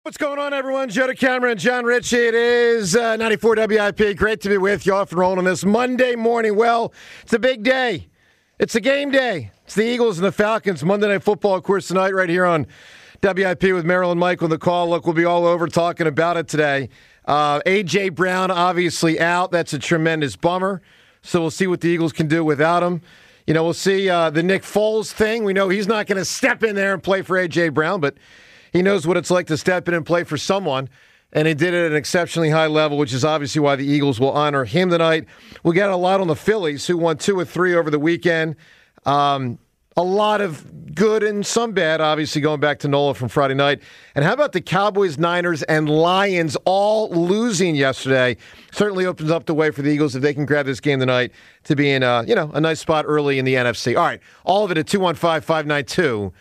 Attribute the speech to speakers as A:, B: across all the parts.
A: What's going on, everyone? Joe DeCamera and John Ritchie. It is 94 WIP. Great to be with you off and rolling on this Monday morning. Well, it's a big day. It's a game day. It's the Eagles and the Falcons. Monday Night Football, of course, tonight right here on WIP with Merrill and Michael on the call. Look, we'll be all over talking about it today. A.J. Brown obviously out. That's a tremendous bummer. So we'll see what the Eagles can do without him. You know, we'll see the Nick Foles thing. We know he's not going to step in there and play for A.J. Brown, but he knows what it's like to step in and play for someone, and he did it at an exceptionally high level, which is obviously why the Eagles will honor him tonight. We'll get a lot on the Phillies, who won 2 of 3 over the weekend. A lot of good and some bad, obviously, going back to NOLA from Friday night. And how about the Cowboys, Niners, and Lions all losing yesterday? Certainly opens up the way for the Eagles if they can grab this game tonight to be in a nice spot early in the NFC. All right, all of it at 215-592.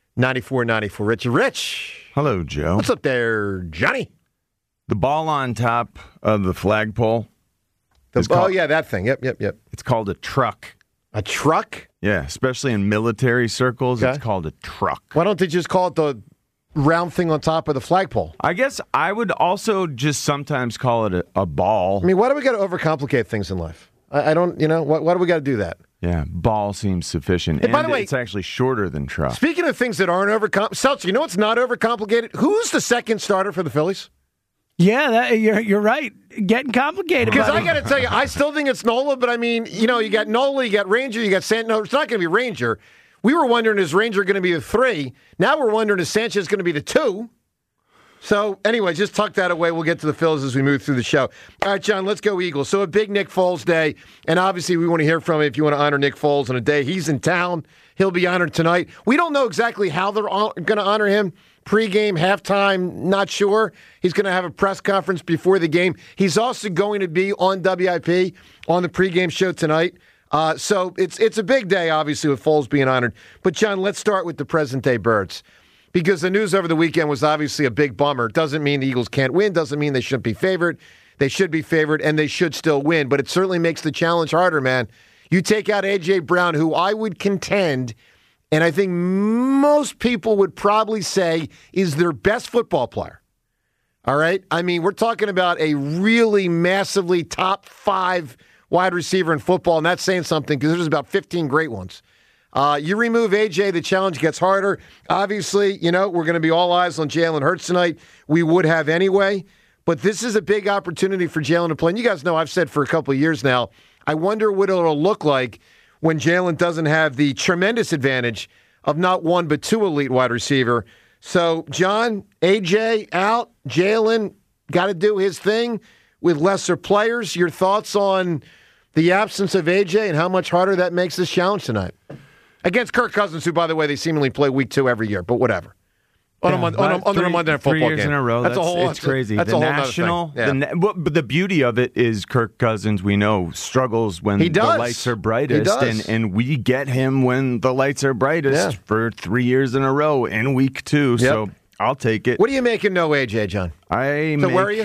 A: 94-94. Rich.
B: Hello, Joe.
A: What's
B: up
A: Johnny?
B: The ball on top of the flagpole.
A: That thing. Yep.
B: It's called a truck.
A: A truck?
B: Yeah, especially in military circles, It's called a truck.
A: Why don't they just call it the round thing on top of the flagpole?
B: I guess I would also just sometimes call it a ball.
A: I mean, why do we got to overcomplicate things in life? I don't, why do we got to do that?
B: Yeah, ball seems sufficient. And
A: by the way,
B: it's actually shorter than truck.
A: Speaking of things that aren't overcomplicated, Seltzer, you know what's not overcomplicated? Who's the second starter for the Phillies?
C: Yeah, you're right. Getting complicated.
A: Because I got to tell you, I still think it's Nola, but I mean, you got Nola, you got Ranger, you got Sanchez. No, it's not going to be Ranger. We were wondering, is Ranger going to be the 3? Now we're wondering, is Sanchez going to be the 2? So, anyway, just tuck that away. We'll get to the Phils as we move through the show. All right, John, let's go Eagles. So, a big Nick Foles day, and obviously we want to hear from you if you want to honor Nick Foles on a day. He's in town. He'll be honored tonight. We don't know exactly how they're going to honor him. Pre-game, halftime, not sure. He's going to have a press conference before the game. He's also going to be on WIP on the pregame show tonight. So, it's a big day, obviously, with Foles being honored. But, John, let's start with the present-day Birds. Because the news over the weekend was obviously a big bummer. Doesn't mean the Eagles can't win. Doesn't mean they shouldn't be favored. They should be favored, and they should still win. But it certainly makes the challenge harder, man. You take out A.J. Brown, who I would contend, and I think most people would probably say is their best football player. All right? I mean, we're talking about a really massively top 5 wide receiver in football, and that's saying something because there's about 15 great ones. You remove A.J., the challenge gets harder. Obviously, we're going to be all eyes on Jalen Hurts tonight. We would have anyway. But this is a big opportunity for Jalen to play. And you guys know I've said for a couple of years now, I wonder what it'll look like when Jalen doesn't have the tremendous advantage of not 1 but 2 elite wide receiver. So, John, A.J. out, Jalen got to do his thing with lesser players. Your thoughts on the absence of A.J. and how much harder that makes this challenge tonight? Against Kirk Cousins, who, by the way, they seemingly play week 2 every year, but whatever. On a Monday Night Football
B: 3 years
A: game.
B: in a row. It's crazy.
A: That's
B: the
A: a whole
B: national,
A: thing. Yeah.
B: But the beauty of it is Kirk Cousins, we know, struggles when the lights are brightest, and we get him when the lights are brightest for 3 years in a row in week 2. Yep. So I'll take it.
A: What do you make of no AJ, John?
B: Where are you?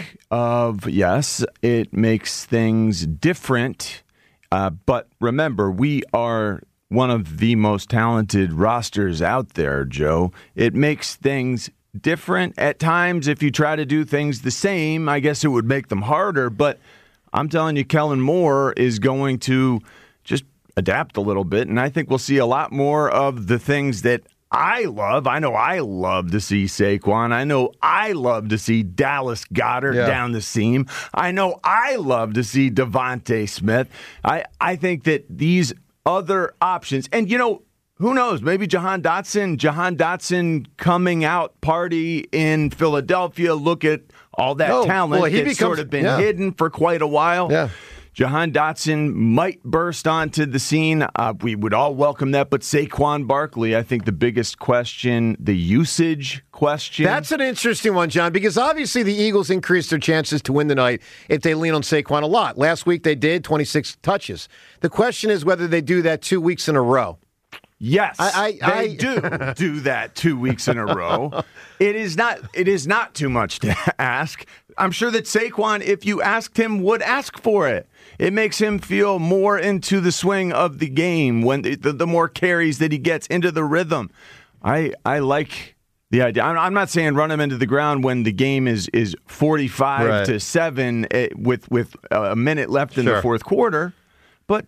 B: Yes, it makes things different. But remember, we are one of the most talented rosters out there, Joe. It makes things different at times. If you try to do things the same, I guess it would make them harder. But I'm telling you, Kellen Moore is going to just adapt a little bit, and I think we'll see a lot more of the things that I love. I know I love to see Saquon. I know I love to see Dallas Goedert down the seam. I know I love to see Devontae Smith. I think that these other options, and who knows, maybe Jahan Dotson coming out party in Philadelphia, look at all that talent that's sort of been hidden for quite a while.
A: Yeah.
B: Jahan Dotson might burst onto the scene. We would all welcome that. But Saquon Barkley, I think the biggest question, the usage question.
A: That's an interesting one, John, because obviously the Eagles increased their chances to win the night if they lean on Saquon a lot. Last week they did, 26 touches. The question is whether they do that 2 weeks in a row.
B: Yes, they do that 2 weeks in a row. It is not too much to ask. I'm sure that Saquon, if you asked him, would ask for it. It makes him feel more into the swing of the game when the more carries that he gets into the rhythm. I like the idea. I'm not saying run him into the ground when the game is 45-7 with a minute left in the fourth quarter, but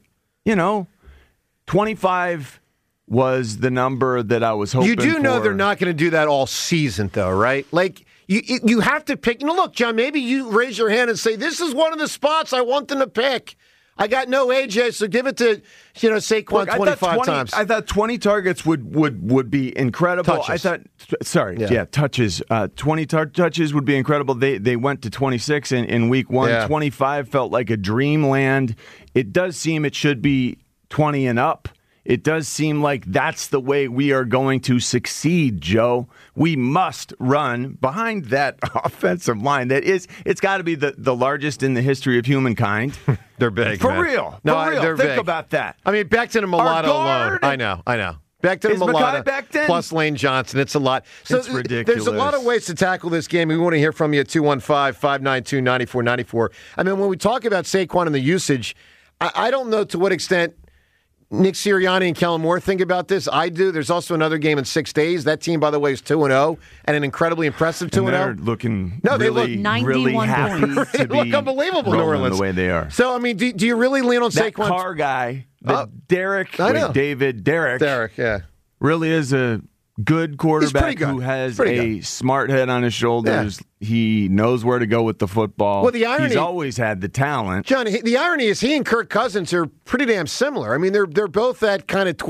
B: 25 was the number that I was hoping for.
A: You do know they're not going to do that all season, though, right? Like, you have to pick. Look, John, maybe you raise your hand and say, this is one of the spots I want them to pick. I got no AJ, so give it to, Saquon 25 times.
B: I thought 20 targets would be incredible.
A: Touches.
B: I thought, touches. 20 touches would be incredible. They went to 26 in week one.
A: Yeah.
B: 25 felt like a dreamland. It does seem it should be 20 and up. It does seem like that's the way we are going to succeed, Joe. We must run behind that offensive line. It's got to be the largest in the history of humankind.
A: They're big,
B: For
A: man.
B: real.
A: No,
B: For real.
A: they're
B: Think
A: big.
B: about that.
A: I mean, back to the Mulatto
B: guard.
A: alone. I know. Back to the
B: Is
A: Mulatto
B: Mekhi back then?
A: plus Lane Johnson. It's a lot. So
B: It's ridiculous.
A: There's a lot of ways to tackle this game. We want to hear from you at 215-592-9494. I mean, when we talk about Saquon and the usage, I don't know to what extent Nick Sirianni and Kellen Moore think about this. I do. There's also another game in 6 days. That team, by the way, is 2-0 and an incredibly impressive 2-0.
B: They're looking
A: they
B: really,
A: look
B: really
D: 91
B: happy
D: points.
B: to
A: They look
B: be
A: unbelievable, New
B: rolling
A: Orleans.
B: the way they are.
A: So, I mean, do you really lean on
B: That
A: Saquon?
B: Carr guy, Derek,
A: I know.
B: Derek,
A: yeah.
B: really is a good quarterback
A: good.
B: who has
A: Pretty
B: a smart head on his shoulders. Yeah. He knows where to go with the football.
A: Well, the irony,
B: he's always had the talent.
A: John, the irony is he and Kirk Cousins are pretty damn similar. I mean, they're both that kind of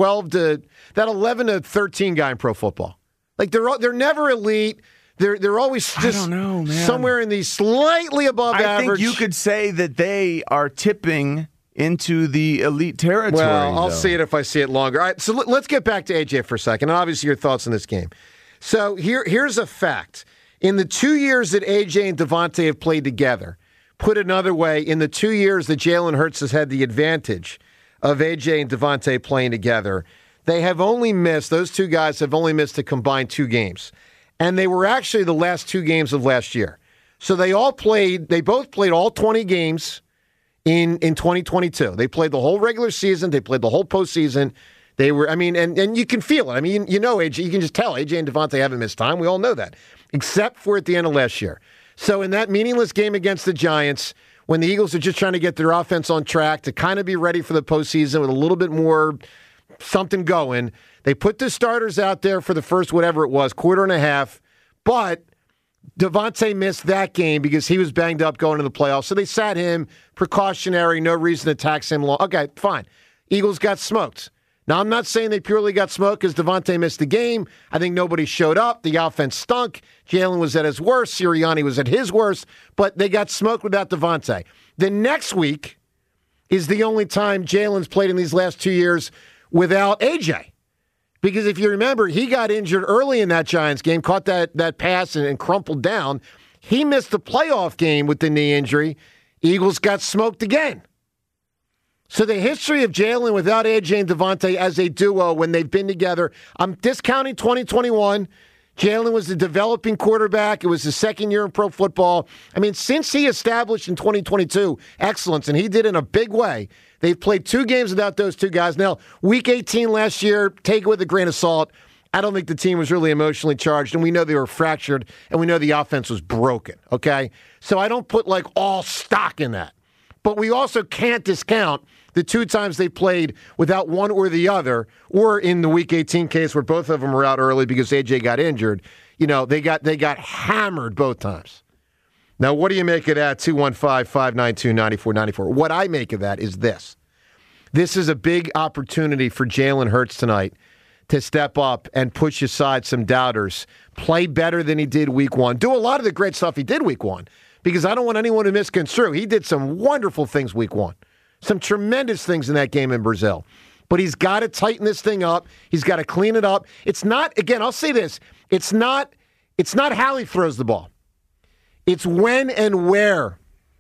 A: 11 to 13 guy in pro football. Like they're never elite. They're always just
B: I don't know, man.
A: somewhere in the slightly above average.
B: I think you could say that they are tipping into the elite territory.
A: Well, I'll
B: though.
A: see it if I see it longer. All right, so let's get back to AJ for a second. And obviously, your thoughts on this game. So here's a fact. In the 2 years that AJ and Devontae have played together, put another way, in the 2 years that Jalen Hurts has had the advantage of AJ and Devontae playing together, those two guys have only missed a combined 2 games. And they were actually the last 2 games of last year. So they both played all 20 games in 2022. They played the whole regular season. They played the whole postseason. They were, and you can feel it. I mean, AJ, you can just tell AJ and Devontae haven't missed time. We all know that, except for at the end of last year. So in that meaningless game against the Giants, when the Eagles are just trying to get their offense on track to kind of be ready for the postseason with a little bit more something going, they put the starters out there for the first, whatever it was, quarter and a half, but Devontae missed that game because he was banged up going to the playoffs. So they sat him, precautionary, no reason to tax him long. Okay, fine. Eagles got smoked. Now, I'm not saying they purely got smoked because Devontae missed the game. I think nobody showed up. The offense stunk. Jalen was at his worst. Sirianni was at his worst. But they got smoked without Devontae. The next week is the only time Jalen's played in these last 2 years without AJ. Because if you remember, he got injured early in that Giants game, caught that pass and crumpled down. He missed the playoff game with the knee injury. Eagles got smoked again. So the history of Jalen without AJ and Devontae as a duo when they've been together, I'm discounting 2021. Jalen was a developing quarterback. It was his second year in pro football. I mean, since he established in 2022 excellence, and he did in a big way, they've played 2 games without those 2 guys. Now, week 18 last year, take it with a grain of salt. I don't think the team was really emotionally charged, and we know they were fractured, and we know the offense was broken, okay? So I don't put, all stock in that. But we also can't discount the 2 times they played without one or the other, or in the Week 18 case where both of them were out early because AJ got injured. They got hammered both times. Now, what do you make of that? 215-592-9494. What I make of that is this. This is a big opportunity for Jalen Hurts tonight to step up and push aside some doubters, play better than he did week 1, do a lot of the great stuff he did week 1, because I don't want anyone to misconstrue. He did some wonderful things week 1, some tremendous things in that game in Brazil. But he's got to tighten this thing up. He's got to clean it up. It's not, again, I'll say this, it's not how he throws the ball. It's when and where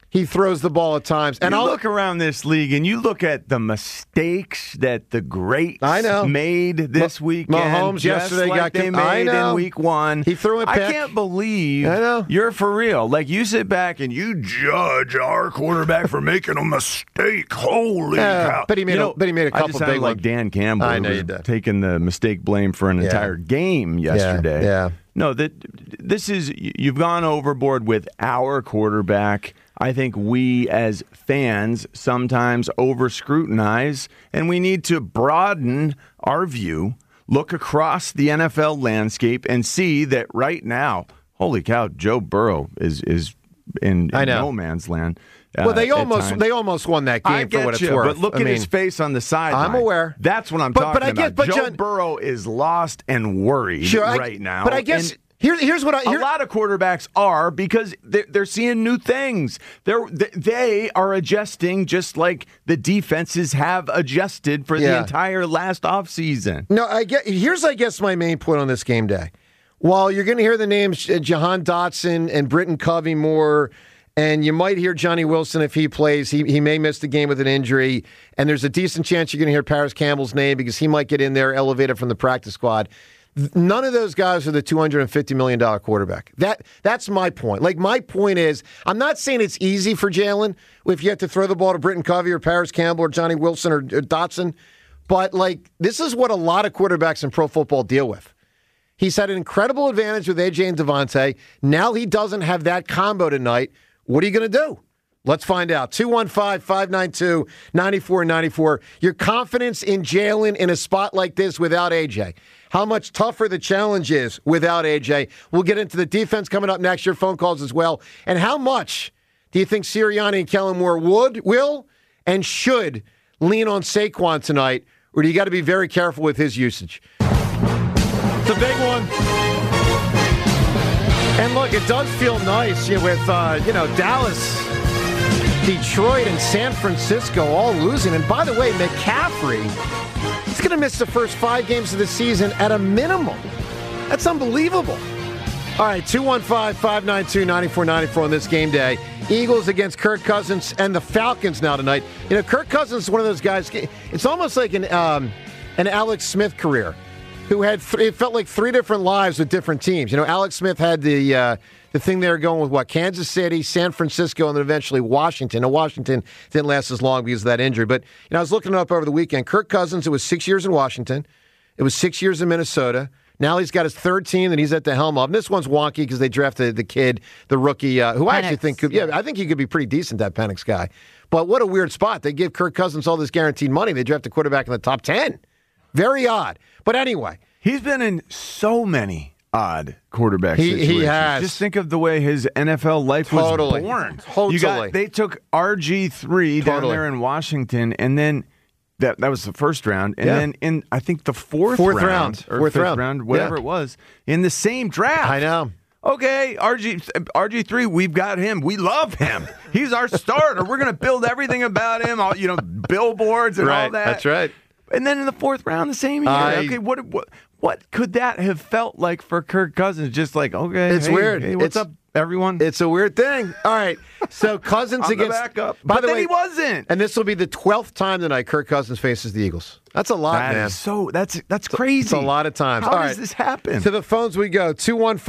A: He throws the ball at times. And
B: you
A: I'll
B: look around this league and you look at the mistakes that the greats made this weekend.
A: Mahomes
B: just
A: yesterday
B: like they made in week one.
A: He threw a pick.
B: I can't believe you're for real. Like, you sit back and you judge our quarterback for making a mistake. Holy cow.
A: But he made a couple
B: I just sounded
A: big
B: like
A: ones.
B: Dan Campbell.
A: I know
B: who
A: you
B: was
A: did.
B: taking the mistake blame for an entire game yesterday.
A: Yeah.
B: No, this is, you've gone overboard with our quarterback. I think we as fans sometimes over-scrutinize, and we need to broaden our view, look across the NFL landscape, and see that right now, holy cow, Joe Burrow is in no man's land.
A: Well, they almost won that game for what it's worth.
B: But look at his face on the sideline.
A: I'm aware.
B: That's what I'm talking about. Joe Burrow is lost and worried right now.
A: But I guess here's what
B: a lot of quarterbacks are, because they're seeing new things. They are adjusting just like the defenses have adjusted for the entire last offseason.
A: No, here's my main point on this game day. While you're going to hear the names Jahan Dotson and Britton Covey-Moore, and you might hear Johnny Wilson if he plays. He may miss the game with an injury. And there's a decent chance you're going to hear Paris Campbell's name because he might get in there elevated from the practice squad. None of those guys are the $250 million quarterback. That's my point. Like, my point is, I'm not saying it's easy for Jalen if you have to throw the ball to Britton Covey or Paris Campbell or Johnny Wilson or Dotson. But, like, this is what a lot of quarterbacks in pro football deal with. He's had an incredible advantage with AJ and Devontae. Now he doesn't have that combo tonight. What are you going to do? Let's find out. 215-592-9494. Your confidence in Jalen in a spot like this without AJ. How much tougher the challenge is without AJ. We'll get into the defense coming up next. Your phone calls as well. And how much do you think Sirianni and Kellen Moore will, and should lean on Saquon tonight? Or do you got to be very careful with his usage? It's a big one. And look, it does feel nice with, Dallas, Detroit, and San Francisco all losing. And by the way, McCaffrey, he's going to miss the first 5 games of the season at a minimum. That's unbelievable. All right, 215-592-9494 on this game day. Eagles against Kirk Cousins and the Falcons now tonight. Kirk Cousins is one of those guys, it's almost like an Alex Smith career, who had it felt like 3 different lives with different teams. Alex Smith had the thing they were going with, Kansas City, San Francisco, and then eventually Washington. Now, Washington didn't last as long because of that injury. But I was looking it up over the weekend. Kirk Cousins, it was 6 years in Washington. It was 6 years in Minnesota. Now he's got his third team that he's at the helm of. And this one's wonky because they drafted the kid, the rookie, who I actually think I think he could be pretty decent, that Penix guy. But what a weird spot. They give Kirk Cousins all this guaranteed money. They draft a quarterback in the top 10. Very odd. But anyway.
B: He's been in so many odd quarterback situations.
A: He has.
B: Just think of the way his NFL life was born.
A: Totally.
B: They took RG3 down there in Washington, and then that was the first round. And then in, I think, the fourth round. Or fifth round, whatever it was, in the same draft.
A: I know.
B: Okay, RG3, we've got him. We love him. He's our starter. We're going to build everything about him, billboards and all that.
A: That's right.
B: And then in the fourth round, the same year. Okay, what could that have felt like for Kirk Cousins? Just like, okay,
A: it's weird.
B: Hey, what's up, everyone?
A: It's a weird thing. All right, so Cousins against
B: backup.
A: By the way,
B: he wasn't.
A: And this will be the 12th time tonight Kirk Cousins faces the Eagles. That's a lot, man.
B: That's crazy.
A: It's a lot of times.
B: How does this happen?
A: To the phones we go.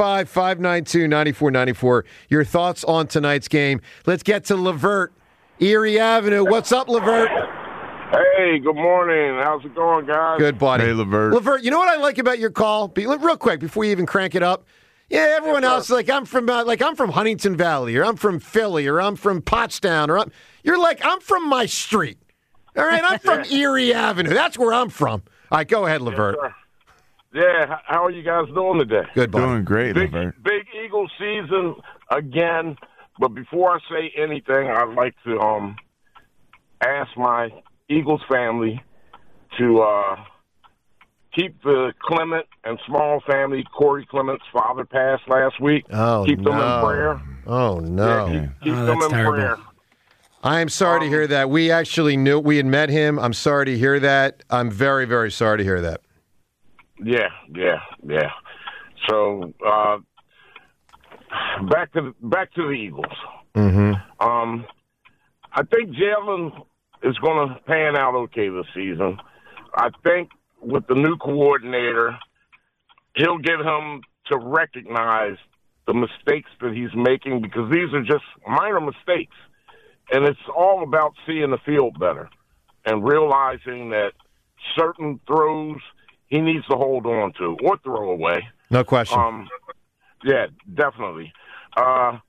A: 215-592-9494. Your thoughts on tonight's game. Let's get to Levert, Erie Avenue. What's up, Levert?
D: Hey, good morning. How's it going, guys?
A: Good, buddy.
B: Hey, Levert.
A: Levert, you know what I like about your call? Real quick, before you even crank it up. Yeah, everyone else is I'm from Huntington Valley, or I'm from Philly, or I'm from Pottstown, or you're like, I'm from my street. All right, I'm from Erie Avenue. That's where I'm from. All right, go ahead, Levert.
D: Yes, how are you guys doing today?
A: Good, buddy.
B: Doing great, Levert.
D: Big Eagle season again. But before I say anything, I'd like to ask my Eagles family to keep the Clement and Small family. Corey Clement's father passed last week.
A: Oh,
D: keep them in prayer.
A: Oh, no.
D: Yeah, keep them in prayer.
A: I am sorry to hear that. We actually knew we had met him. I'm sorry to hear that. I'm very, very sorry to hear that.
D: Yeah. So back to the Eagles. I think Jalen is going to pan out okay this season. I think with the new coordinator, he'll get him to recognize the mistakes that he's making, because these are just minor mistakes. And it's all about seeing the field better and realizing that certain throws he needs to hold on to or throw away.
A: No question.
D: Yeah, definitely. I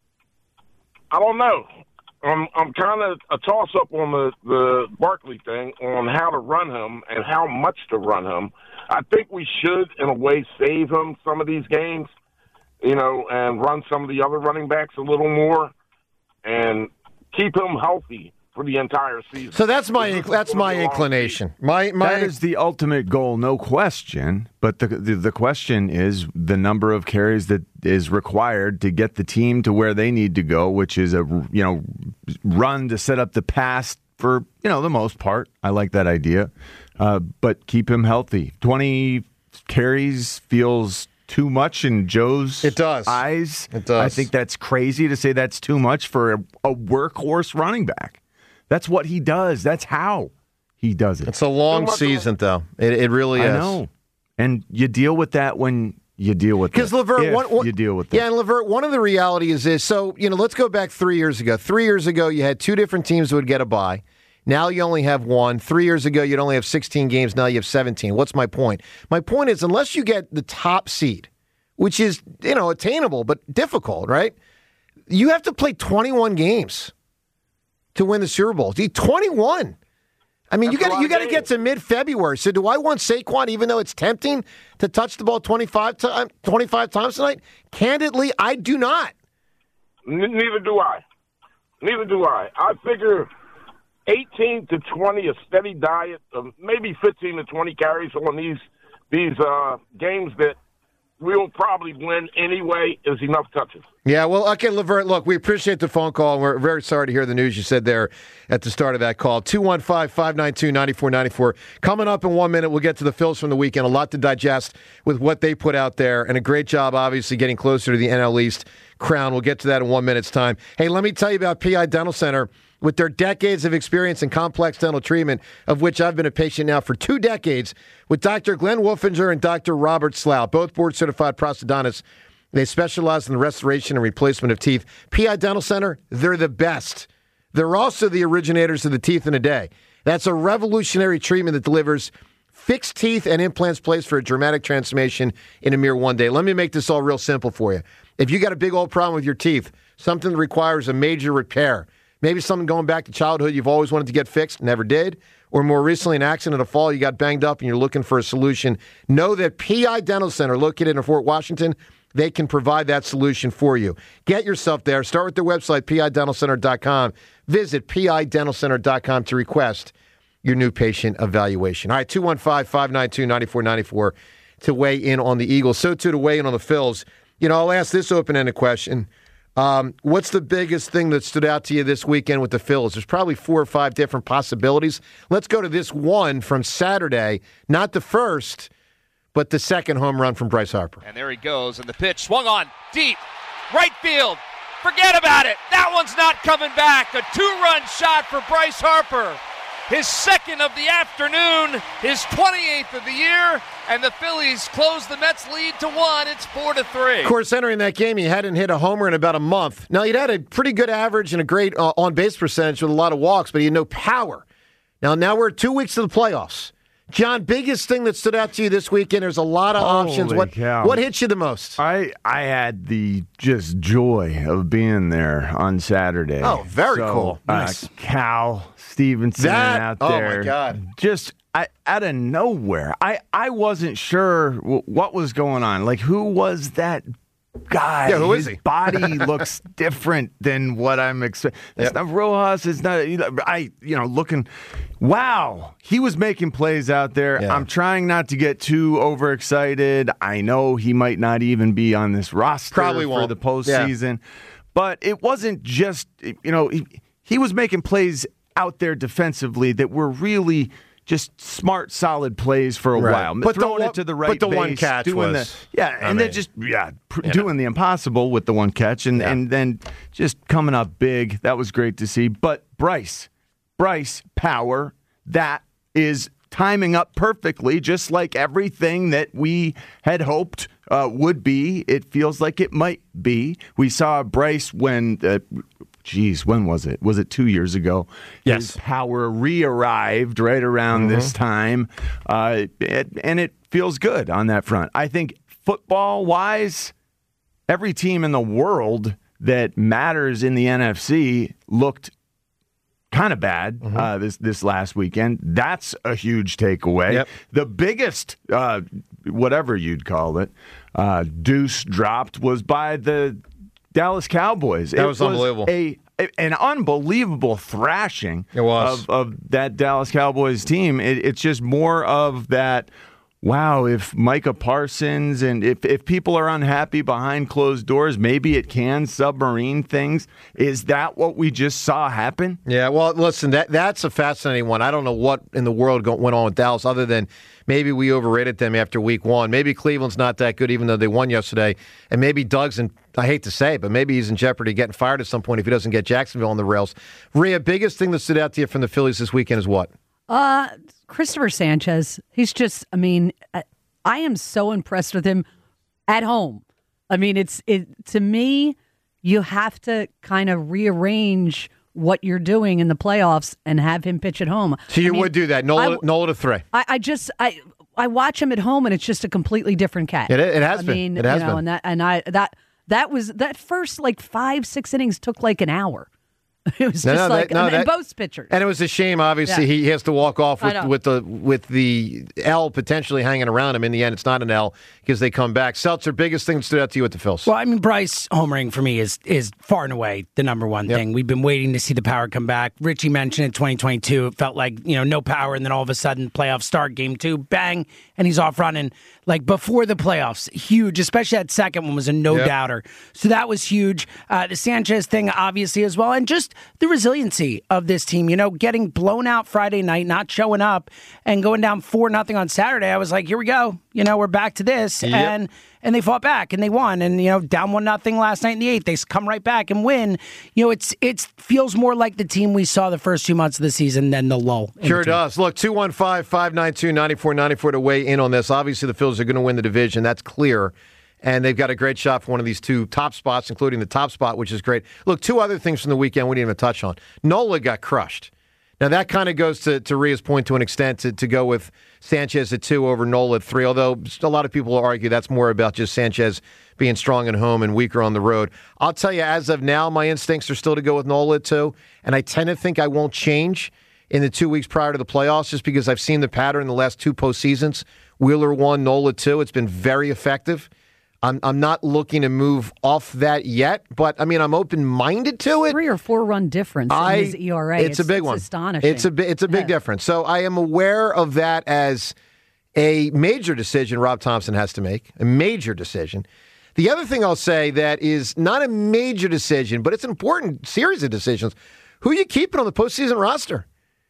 D: don't know. I'm kind of a toss-up on the Barkley thing on how to run him and how much to run him. I think we should, in a way, save him some of these games, and run some of the other running backs a little more and keep him healthy for the entire season.
A: So that's my inclination.
B: That is the ultimate goal, no question. But the question is the number of carries that is required to get the team to where they need to go, which is a run to set up the pass for the most part. I like that idea, but keep him healthy. 20 carries feels too much in Joe's eyes.
A: It does.
B: I think that's crazy to say that's too much for a workhorse running back. That's what he does. That's how he does it.
A: It's a long season, though. It really is.
B: I know. And you deal with that when you deal with it.
A: Because LeVert,
B: you deal with it.
A: Yeah, and LeVert, one of the realities is, so, let's go back 3 years ago. 3 years ago, you had two different teams that would get a bye. Now you only have one. 3 years ago, you'd only have 16 games. Now you have 17. What's my point? My point is, unless you get the top seed, which is, attainable but difficult, right? You have to play 21 games to win the Super Bowl. 21. I mean, you got to get to mid-February. So do I want Saquon, even though it's tempting, to touch the ball 25 times tonight? Candidly, I do not.
D: Neither do I. I figure 18 to 20, a steady diet of maybe 15 to 20 carries on these games that we'll probably win anyway is enough touches.
A: Yeah, well, okay, LeVert, look, we appreciate the phone call, and we're very sorry to hear the news you said there at the start of that call. 215-592-9494. Coming up in 1 minute, we'll get to the Phils from the weekend. A lot to digest with what they put out there, and a great job, obviously, getting closer to the NL East crown. We'll get to that in 1 minute's time. Hey, let me tell you about PI Dental Center. With their decades of experience in complex dental treatment, of which I've been a patient now for 2 decades, with Dr. Glenn Wolfinger and Dr. Robert Slough, both board-certified prosthodontists. They specialize in the restoration and replacement of teeth. PI Dental Center, they're the best. They're also the originators of the Teeth in a Day. That's a revolutionary treatment that delivers fixed teeth and implants placed for a dramatic transformation in a mere 1 day. Let me make this all real simple for you. If you got a big old problem with your teeth, something that requires a major repair, maybe something going back to childhood you've always wanted to get fixed, never did, or more recently an accident, a fall, you got banged up and you're looking for a solution, know that PI Dental Center, located in Fort Washington, they can provide that solution for you. Get yourself there. Start with their website, pidentalcenter.com. Visit pidentalcenter.com to request your new patient evaluation. All right, 215-592-9494 to weigh in on the Eagles. So, too, to weigh in on the Phils. I'll ask this open-ended question. What's the biggest thing that stood out to you this weekend with the Phils? There's probably 4 or 5 different possibilities. Let's go to this one from Saturday. Not the first, but the second home run from Bryce Harper.
E: And there he goes, and the pitch swung on deep, right field. Forget about it. That one's not coming back. A 2-run shot for Bryce Harper. His second of the afternoon, his 28th of the year, and the Phillies close the Mets lead to 1. It's 4-3.
A: Of course, entering that game, he hadn't hit a homer in about a month. Now, he'd had a pretty good average and a great on-base percentage with a lot of walks, but he had no power. Now we're 2 weeks to the playoffs. John, biggest thing that stood out to you this weekend, there's a lot of options. What hit you the most?
B: I had the just joy of being there on Saturday.
A: Oh, very cool.
B: Nice. Cal Stevenson out there.
A: Oh, my God.
B: Just out of nowhere. I wasn't sure what was going on. Like, who was that guy?
A: Yeah, who is he?
B: His body looks different than what I'm expecting. That's not Rojas. It's not, looking. Wow. He was making plays out there.
A: Yeah.
B: I'm trying not to get too overexcited. I know he might not even be on this roster for the postseason. Yeah. But it wasn't just, he was making plays out there defensively that were really just smart, solid plays for a while.
A: But
B: throwing it to the right base,
A: one catch
B: doing
A: was...
B: doing the impossible with the one catch, and then just coming up big. That was great to see. But Bryce power, that is timing up perfectly, just like everything that we had hoped would be. It feels like it might be. We saw Bryce when... when was it? Was it 2 years ago?
A: Yes.
B: His power re-arrived right around this time, and it feels good on that front. I think football-wise, every team in the world that matters in the NFC looked kind of bad this last weekend. That's a huge takeaway.
A: Yep.
B: The biggest, whatever you'd call it, deuce dropped was by the Dallas Cowboys.
A: That was unbelievable.
B: An unbelievable thrashing
A: it was.
B: of that Dallas Cowboys team. It's just more of that, wow, if Micah Parsons and if people are unhappy behind closed doors, maybe it can submarine things. Is that what we just saw happen?
A: Yeah, well, listen, that's a fascinating one. I don't know what in the world went on with Dallas other than maybe we overrated them after week one. Maybe Cleveland's not that good even though they won yesterday. And maybe Doug's I hate to say it, but maybe he's in jeopardy of getting fired at some point if he doesn't get Jacksonville on the rails. Rhea, biggest thing that stood out to you from the Phillies this weekend is what?
F: Christopher Sanchez. He's just, I am so impressed with him at home. I mean, to me, you have to kind of rearrange what you're doing in the playoffs and have him pitch at home.
A: So you would do that, Nola to 3.
F: I watch him at home and it's just a completely different cat.
A: It has been. It has been.
F: That first 5-6 innings took like an hour. It was and both pitchers.
A: And it was a shame. Obviously, he has to walk off with the L potentially hanging around him. In the end, it's not an L because they come back. Seltzer, biggest thing that stood out to you at the Phils?
C: Well, Bryce homering for me is far and away the number one thing. We've been waiting to see the power come back. Richie mentioned it 2022. It felt like no power, and then all of a sudden, playoff start, game 2, bang, and he's off running before the playoffs. Huge, especially that second one was a no-doubter. So that was huge. The Sanchez thing, obviously, as well, and just the resiliency of this team, getting blown out Friday night, not showing up, and going down 4-0 on Saturday. I was like, here we go. We're back to this.
A: Yep.
C: And they fought back and they won. And, down 1-0 last night in the 8th. They come right back and win. It feels more like the team we saw the first 2 months of the season than the lull.
A: Sure does. Look, 215-592-9494 to weigh in on this. Obviously, the Phils are going to win the division. That's clear. And they've got a great shot for one of these 2 top spots, including the top spot, which is great. Look, 2 other things from the weekend we didn't even touch on. Nola got crushed. Now, that kind of goes to Rhea's point to an extent to go with Sanchez at 2 over Nola at 3, although a lot of people will argue that's more about just Sanchez being strong at home and weaker on the road. I'll tell you, as of now, my instincts are still to go with Nola at 2, and I tend to think I won't change in the 2 weeks prior to the playoffs just because I've seen the pattern in the last 2 postseasons. Wheeler 1, Nola 2. It's been very effective. I'm not looking to move off that yet, but I'm open-minded to it.
F: 3 or 4 run difference in his ERA.
A: It's a big one.
F: It's astonishing.
A: It's a big difference. So I am aware of that as a major decision Rob Thompson has to make, a major decision. The other thing I'll say that is not a major decision, but it's an important series of decisions. Who are you keeping on the postseason roster?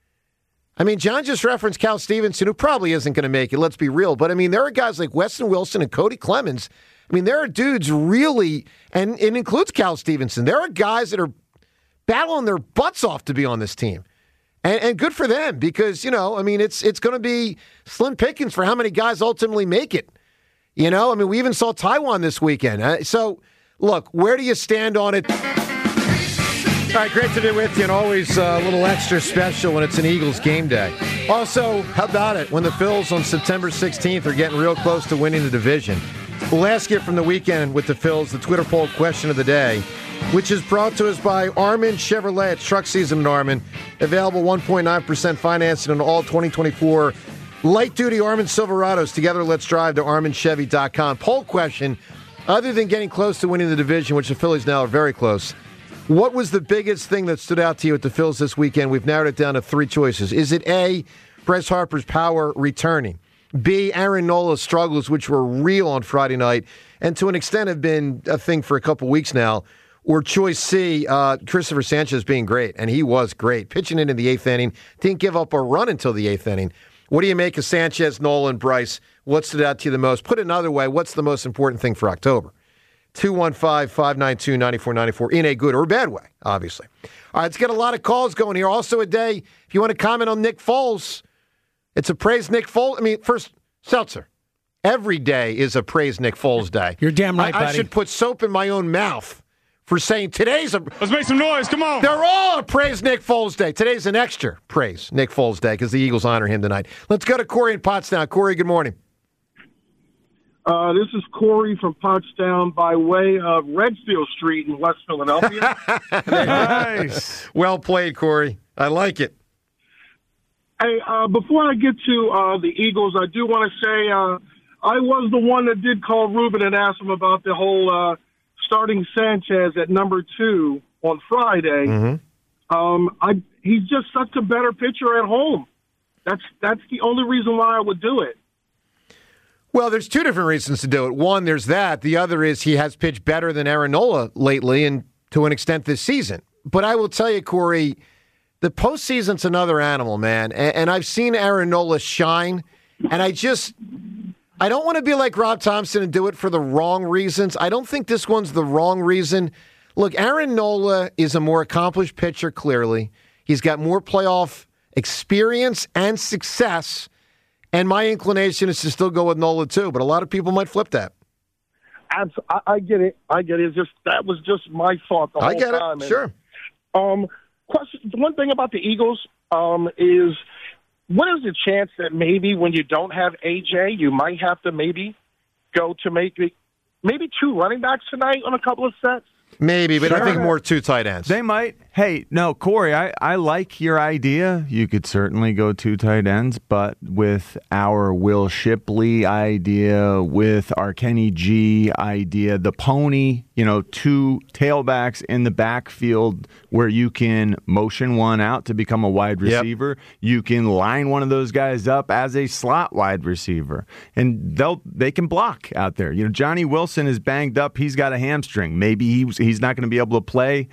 A: John just referenced Cal Stevenson, who probably isn't going to make it, let's be real. But, there are guys like Weston Wilson and Cody Clemens. There are dudes really, and it includes Cal Stevenson. There are guys that are battling their butts off to be on this team. And good for them because, it's going to be slim pickings for how many guys ultimately make it. We even saw Taiwan this weekend. So, look, where do you stand on it? All right, great to be with you, and always a little extra special when it's an Eagles game day. Also, how about it when the Phils on September 16th are getting real close to winning the division? We'll ask you from the weekend with the Phils, the Twitter poll question of the day, which is brought to us by Armin Chevrolet. It's truck season in Armin. Available 1.9% financing on all 2024 light-duty Armin Silverados. Together, let's drive to ArminChevy.com. Poll question, other than getting close to winning the division, which the Phillies now are very close, what was the biggest thing that stood out to you at the Phils this weekend? We've narrowed it down to 3 choices. Is it A, Bryce Harper's power returning? B, Aaron Nola's struggles, which were real on Friday night, and to an extent have been a thing for a couple weeks now. or choice C, Christopher Sanchez being great, and he was great. Pitching into the 8th inning, didn't give up a run until the 8th inning. What do you make of Sanchez, Nolan, Bryce? What stood out to you the most? Put it another way, what's the most important thing for October? 215-592-9494 in a good or bad way, obviously. All right, let's get a lot of calls going here. Also a day, if you want to comment on Nick Foles, it's a praise Nick Foles. I mean, first, Seltzer, every day is a praise Nick Foles day.
C: You're damn right, buddy.
A: I should put soap in my own mouth for saying today's a...
G: Let's make some noise, come on.
A: They're all a praise Nick Foles day. Today's an extra praise Nick Foles day because the Eagles honor him tonight. Let's go to Corey in Pottstown. Corey, good morning.
H: This is Corey from Pottstown by way of Redfield Street in West Philadelphia.
A: Nice. Well played, Corey. I like it.
H: Hey, before I get to the Eagles, I do want to say I was the one that did call Ruben and ask him about the whole starting Sanchez at number 2 on Friday.
A: Mm-hmm.
H: He's just such a better pitcher at home. That's the only reason why I would do it.
A: Well, there's two different reasons to do it. One, there's that. The other is he has pitched better than Aaron Nola lately and to an extent this season. But I will tell you, Corey, the postseason's another animal, man. And I've seen Aaron Nola shine, and I don't want to be like Rob Thompson and do it for the wrong reasons. I don't think this one's the wrong reason. Look, Aaron Nola is a more accomplished pitcher, clearly. He's got more playoff experience and success. And my inclination is to still go with Nola, too. But a lot of people might flip that.
H: I get it. It's just that was just my thought the whole time.
A: I get it. Sure.
H: Question. One thing about the Eagles is what is the chance that maybe when you don't have AJ, you might have to maybe go to maybe 2 running backs tonight on a couple of sets?
A: Maybe, but
B: Sure.
A: I think more 2 tight ends.
B: They might. Hey, no, Corey, I like your idea. You could certainly go 2 tight ends, but with our Will Shipley idea, with our Kenny G idea, the pony, 2 tailbacks in the backfield where you can motion one out to become a wide receiver. Yep. You can line one of those guys up as a slot wide receiver, and they can block out there. Johnny Wilson is banged up. He's got a hamstring. Maybe he's not going to be able to play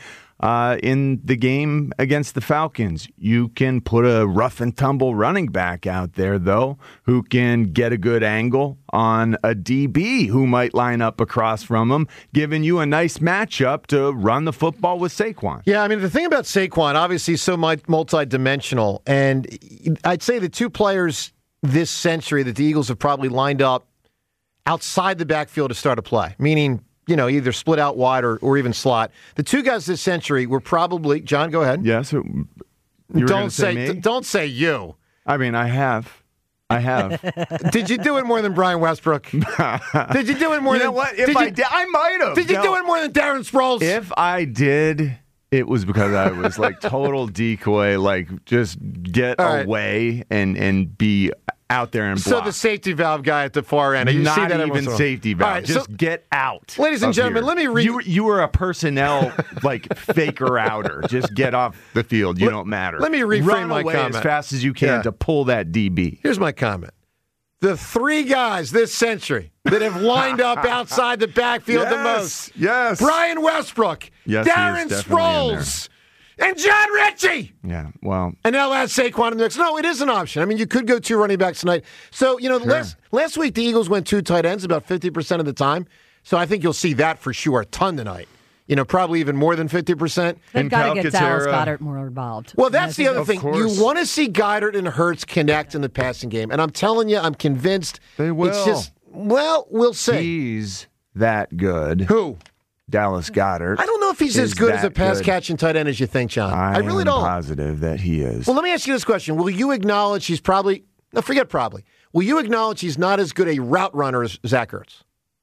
B: in the game against the Falcons. You can put a rough and tumble running back out there, though, who can get a good angle on a DB who might line up across from him, giving you a nice matchup to run the football with Saquon.
A: Yeah, I mean, the thing about Saquon, obviously, he's so multi-dimensional, and I'd say the 2 players this century that the Eagles have probably lined up outside the backfield to start a play, meaning either split out wide or even slot. The 2 guys this century were probably, John, go ahead.
B: Yes.
A: Don't
B: say me?
A: Don't say you.
B: I mean, I have.
A: Did you do it more than Brian Westbrook? Did you do it more than
B: what? If I did, I might have.
A: Did you do it more than Darren Sproles?
B: If I did, it was because I was like total decoy, like just get away and be out there and block.
A: So the safety valve guy at the far end. You
B: Not
A: see that
B: even safety valve. Right, just get out.
A: Ladies and gentlemen, let me read.
B: You were a personnel faker outer. Just get off the field. You don't matter.
A: Let me reframe
B: Run
A: my
B: away
A: comment
B: as fast as you can to pull that DB.
A: Here's my comment. The 3 guys this century that have lined up outside the backfield the most.
B: Yes.
A: Brian Westbrook.
B: Yes,
A: Darren Sproles. And John Ritchie.
B: Yeah, well.
A: And now add Saquon in the mix. No, it is an option. I mean, you could go 2 running backs tonight. So,
B: Sure.
A: last week the Eagles went 2 tight ends about 50% of the time. So I think you'll see that for sure a ton tonight. Probably even more than 50%.
F: They've got to get Dallas Goedert more involved.
A: Well, that's the other thing.
B: Course.
A: You want to see Goedert and Hurts connect in the passing game. And I'm telling you, I'm convinced.
B: They will.
A: It's just, we'll see.
B: He's that good.
A: Who?
B: Dallas Goedert.
A: I don't know if he's as good as a pass-catching tight end as you think, John. I really don't.
B: I'm positive that he is.
A: Well, let me ask you this question. Will you acknowledge he's probably – no, forget probably. Will you acknowledge he's not as good a route runner as Zach Ertz?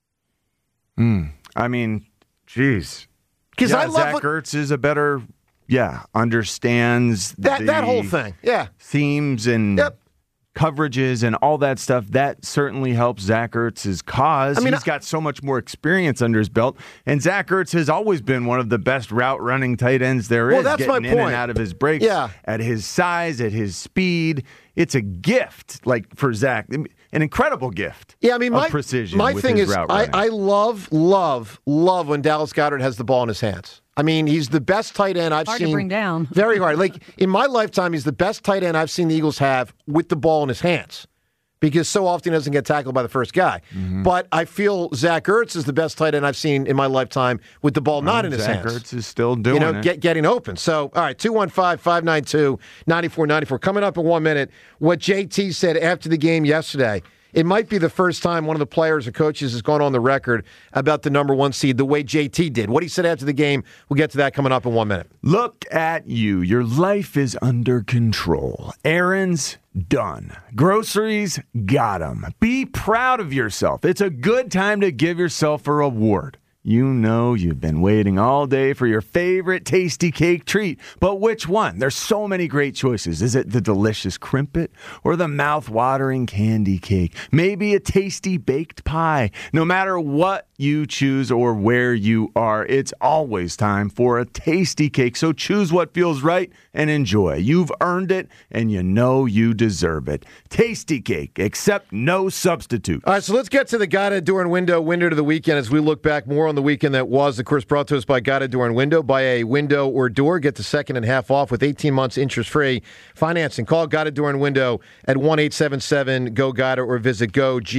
B: I mean, geez.
A: Because I love
B: Zach Ertz is a better understands
A: that whole thing. Yeah.
B: Themes and coverages and all that stuff. That certainly helps Zach Ertz's cause. He's got so much more experience under his belt. And Zach Ertz has always been one of the best route-running tight ends there is.
A: Well, that's
B: getting
A: my
B: in
A: point.
B: and out of his breaks at his size, at his speed. it's a gift, like for Zach, an incredible gift.
A: Yeah, I mean,
B: of precision.
A: My
B: with
A: thing
B: his
A: is,
B: route running.
A: I love when Dallas Goedert has the ball in his hands. I mean, he's the best tight end I've
F: Hard
A: seen.
F: to bring down.
A: Very hard. Like, in my lifetime, he's the best tight end I've seen the Eagles have with the ball in his hands, because so often he doesn't get tackled by the first guy. But I feel Zach Ertz is the best tight end I've seen in my lifetime with the ball not in his hands.
B: Zach Ertz is still doing it.
A: Getting open. So, all right, 215-592-9494. Coming up in 1 minute, what JT said after the game yesterday. It might be the first time one of the players or coaches has gone on the record about the number 1 seed the way JT did. What he said after the game, we'll get to that coming up in 1 minute.
B: Look at you. Your life is under control. Errands done. Groceries got 'em. Be proud of yourself. It's a good time to give yourself a reward. You know you've been waiting all day for your favorite tasty cake treat, but which one? There's so many great choices. Is it the delicious crimpet or the mouth-watering candy cake? Maybe a tasty baked pie. No matter what you choose or where you are, it's always time for a tasty cake. So choose what feels right and enjoy. You've earned it, and you know you deserve it. Tasty cake, except no substitute.
A: All right, so let's get to the Guided Door and Window to the weekend as we look back more on the weekend that was. Of course, brought to us by Guided Door and Window. Buy a window or door, get the second and half off with 18 months interest-free financing. Call Guided Door and Window at 1-877-GO-GUIDA or visit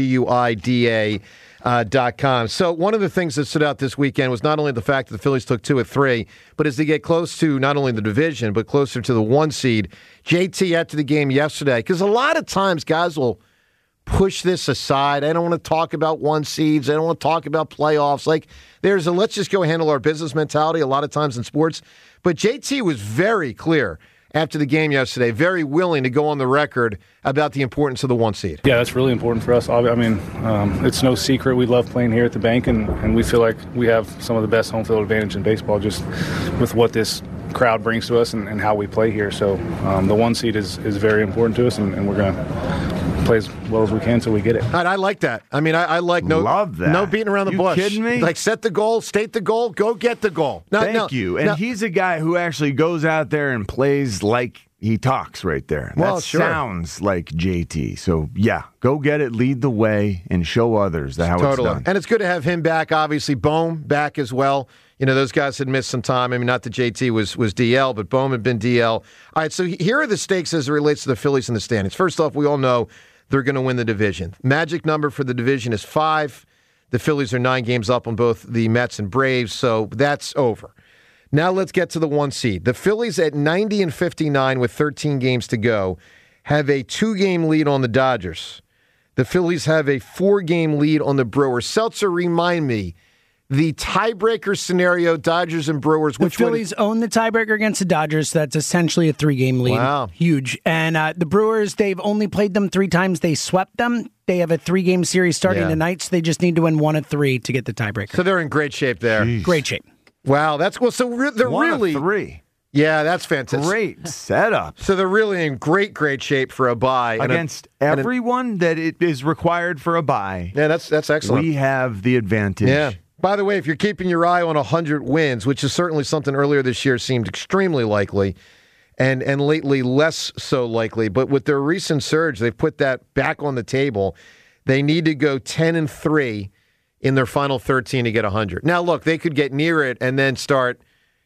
A: GoGuida.com. So one of the things that stood out this weekend was not only the fact that the Phillies took 2 of 3, but as they get close to not only the division, but closer to the 1 seed. JT after the game yesterday, because a lot of times guys will push this aside. I don't want to talk about 1 seeds. I don't want to talk about playoffs. Like, there's a let's just go handle our business mentality a lot of times in sports. But JT was very clear after the game yesterday, very willing to go on the record about the importance of the 1 seed.
G: Yeah, that's really important for us. I mean, it's no secret we love playing here at the bank, and we feel like we have some of the best home field advantage in baseball just with what this crowd brings to us and how we play here. So the 1 seed is very important to us, and we're going to play as well as we can until we get it.
A: I like that. I mean, I like
B: Love that.
A: no beating around the
B: You
A: bush.
B: kidding me?
A: Like, set the goal, state the goal, go get the goal.
B: Thank you. And he's a guy who actually goes out there and plays like he talks right there.
A: Well,
B: that
A: sure.
B: sounds like JT. So, yeah, go get it, lead the way, and show others how it's done.
A: And it's good to have him back, obviously. Bohm back as well. You know, those guys had missed some time. I mean, not that JT was DL, but Bohm had been DL. All right, so here are the stakes as it relates to the Phillies in the standings. First off, we all know they're going to win the division. Magic number for the division is 5. The Phillies are 9 games up on both the Mets and Braves, so that's over. Now let's get to the 1 seed. The Phillies at 90-59 with 13 games to go have a 2-game lead on the Dodgers. The Phillies have a 4-game lead on the Brewers. Seltzer, remind me, the tiebreaker scenario, Dodgers and Brewers.
C: The Phillies own the tiebreaker against the Dodgers, so that's essentially a 3-game lead.
A: Wow.
C: Huge. And the Brewers, they've only played them 3 times. They swept them. They have a 3-game series starting tonight, so they just need to win 1 of 3 to get the tiebreaker.
A: So they're in great shape there.
B: Jeez.
C: Great shape.
A: Wow, that's cool. So they're
B: 1
A: really
B: of 3.
A: Yeah, that's fantastic.
B: Great setup.
A: So they're really in great shape for a bye
B: Against everyone that it is required for a bye.
A: Yeah, that's excellent.
B: We have the advantage.
A: Yeah. By the way, if you're keeping your eye on 100 wins, which is certainly something earlier this year seemed extremely likely, and lately less so likely, but with their recent surge, they've put that back on the table. They need to go 10-3 in their final 13 to get 100. Now, look, they could get near it and then start,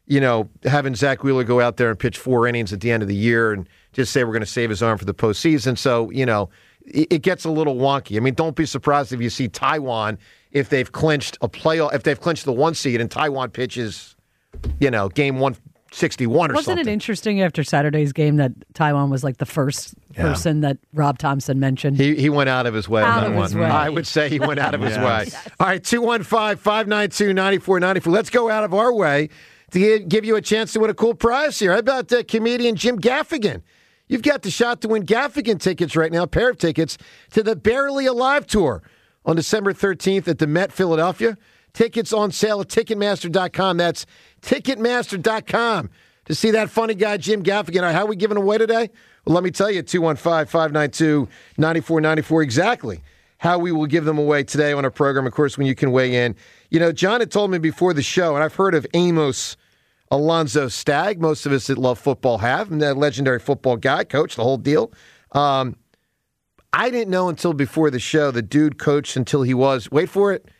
A: having Zach Wheeler go out there and pitch 4 innings at the end of the year and just say we're going to save his arm for the postseason. So, it gets a little wonky. I mean, don't be surprised if you see Taiwan, if they've clinched a playoff, if they've clinched the 1 seed and Taiwan pitches, game 161 or
F: Wasn't
A: something.
F: it interesting after Saturday's game that Taiwan was like the first person that Rob Thompson mentioned?
A: He went out of his way on
F: Out
A: that
F: of
A: one.
F: his way.
A: I would say he went out of his way. All right, 215-592-9494. Let's go out of our way to give you a chance to win a cool prize here. How about comedian Jim Gaffigan? You've got the shot to win Gaffigan tickets right now, a pair of tickets to the Barely Alive Tour on December 13th at the Met, Philadelphia. Tickets on sale at Ticketmaster.com. That's Ticketmaster.com to see that funny guy, Jim Gaffigan. How are we giving away today? Well, let me tell you, 215-592-9494, exactly how we will give them away today on our program, of course, when you can weigh in. John had told me before the show, and I've heard of Amos Alonzo Stagg. Most of us that love football have. And that legendary football guy, coach, the whole deal. I didn't know until before the show the dude coached until he was, wait for it,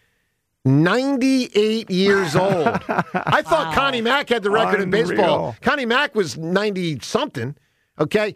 A: 98 years old. I thought Connie Mack had the record in baseball. Connie Mack was 90-something, okay?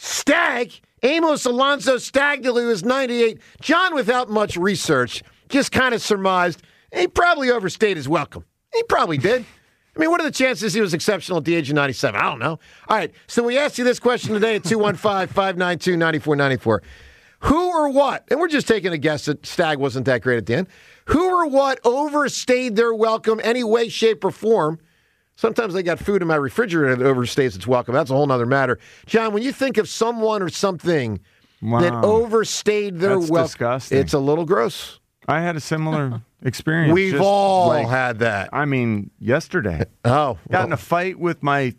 A: Amos Alonso Staggerly was 98. John, without much research, just kind of surmised he probably overstayed his welcome. He probably did. I mean, what are the chances he was exceptional at the age of 97? I don't know. All right, so we asked you this question today at 215-592-9494. Who or what, and we're just taking a guess that Stag wasn't that great at the end, who or what overstayed their welcome any way, shape, or form? Sometimes I got food in my refrigerator that overstays its welcome. That's a whole other matter. John, when you think of someone or something that overstayed their welcome,
B: disgusting.
A: It's a little gross.
B: I had a similar experience.
A: We've all had that.
B: I mean, yesterday.
A: Got
B: in a fight with my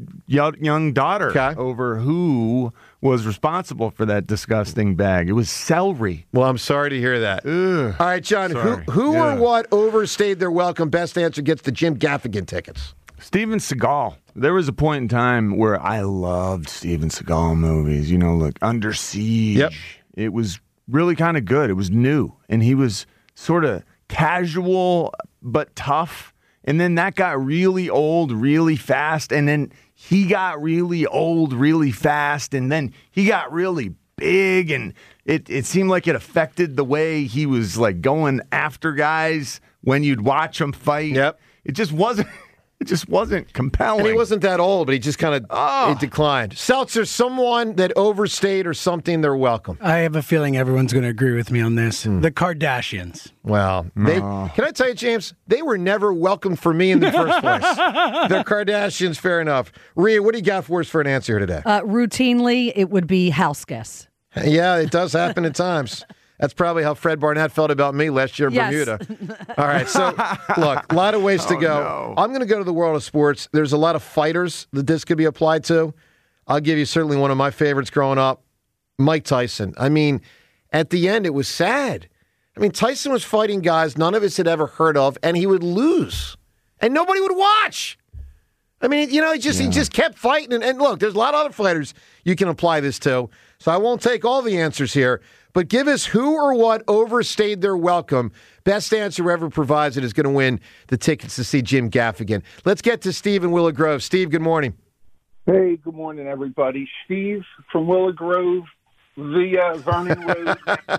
B: young daughter over who was responsible for that disgusting bag. It was celery.
A: Well, I'm sorry to hear that.
B: Ugh.
A: All right, John, who or what overstayed their welcome? Best answer gets the Jim Gaffigan tickets.
B: Steven Seagal. There was a point in time where I loved Steven Seagal movies. You know, look, Under Siege.
A: Yep.
B: It was really kind of good. It was new. And he was sort of casual but tough. And then that got really old really fast. And then he got really old really fast. And then he got really big. And it seemed like it affected the way he was like going after guys when you'd watch him fight.
A: Yep.
B: It just wasn't compelling.
A: And he wasn't that old, but he just kind of it declined. Seltzer, someone that overstayed or something their welcome.
C: I have a feeling everyone's going to agree with me on this. The Kardashians.
A: Well, can I tell you, James, they were never welcome for me in the first place. They're Kardashians, fair enough. Rhea, what do you got for us for an answer here today?
F: Routinely, it would be house guests.
A: Yeah, it does happen at times. That's probably how Fred Barnett felt about me last year in Bermuda. All right, so look, a lot of ways to go.
B: No.
A: I'm going to go to the world of sports. There's a lot of fighters that this could be applied to. I'll give you certainly one of my favorites growing up, Mike Tyson. I mean, at the end, it was sad. I mean, Tyson was fighting guys none of us had ever heard of, and he would lose, and nobody would watch. I mean, you know, he just kept fighting. And look, there's a lot of other fighters you can apply this to, so I won't take all the answers here. But give us who or what overstayed their welcome. Best answer whoever provides it is going to win the tickets to see Jim Gaffigan. Let's get to Steve in Willow Grove. Steve, good morning.
I: Hey, good morning, everybody. Steve from Willow Grove via Vernon Road.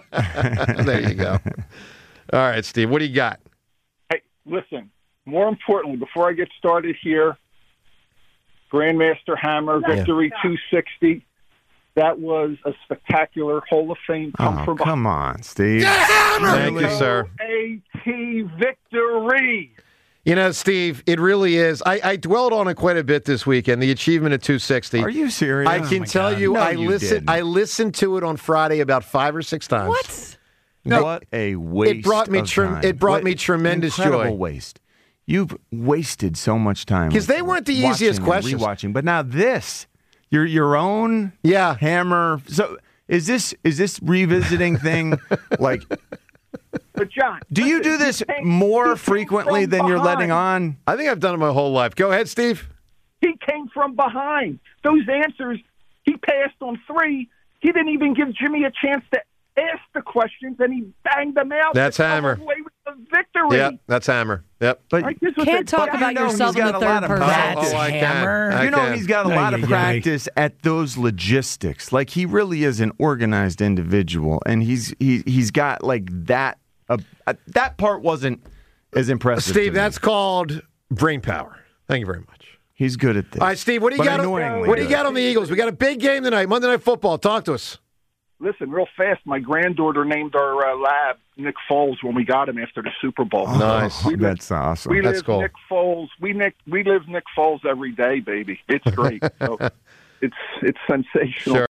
A: There you go. All right, Steve, what do you got?
I: Hey, listen, more importantly, before I get started here, Grandmaster Hammer, Victory 260. That was a spectacular Hall of Fame come from
B: come on, Steve.
A: Thank you, sir.
I: A.T. Victory.
A: You know, Steve, it really is. I dwelled on it quite a bit this weekend, the achievement of 260.
B: Are you serious?
A: I can tell you,
B: No,
A: I
B: you
A: listened to it on Friday about 5 or 6 times.
F: What?
B: What a waste
A: It brought me
B: of time.
A: it brought me tremendous
B: incredible
A: joy.
B: waste. You've wasted so much time.
A: Because they weren't the easiest
B: watching and
A: questions.
B: rewatching. But now this, your own Hammer. So is this revisiting thing like?
I: But John,
B: Do you do this more frequently than you're letting on?
A: I think I've done it my whole life. Go ahead, Steve.
I: He came from behind. Those answers, he passed on 3. He didn't even give Jimmy a chance to ask the questions, and he banged them out.
A: That's Hammer.
I: Away with the victory.
A: Yep, that's Hammer. Yep.
B: But
F: Can't talk about yourself in the third person.
C: That's
A: I can.
C: Hammer.
A: I
B: you know,
A: can.
B: he's got a lot of
C: Ay-yi-yi.
B: practice at those logistics. Like he really is an organized individual, and he's got like that. That part wasn't as impressive.
A: Steve,
B: to me.
A: that's called brain power. Thank you very much.
B: He's good at this.
A: All right, Steve, what do you got?
B: Annoyingly
A: What do you
B: good.
A: got on the Eagles? We got a big game tonight, Monday Night Football. Talk to us.
I: Listen, real fast, my granddaughter named our lab Nick Foles when we got him after the Super Bowl.
A: Nice.
B: That's awesome.
I: We
A: That's
I: live
A: cool.
I: Nick Foles. We live Nick Foles every day, baby. It's great. So it's sensational.
A: Sure.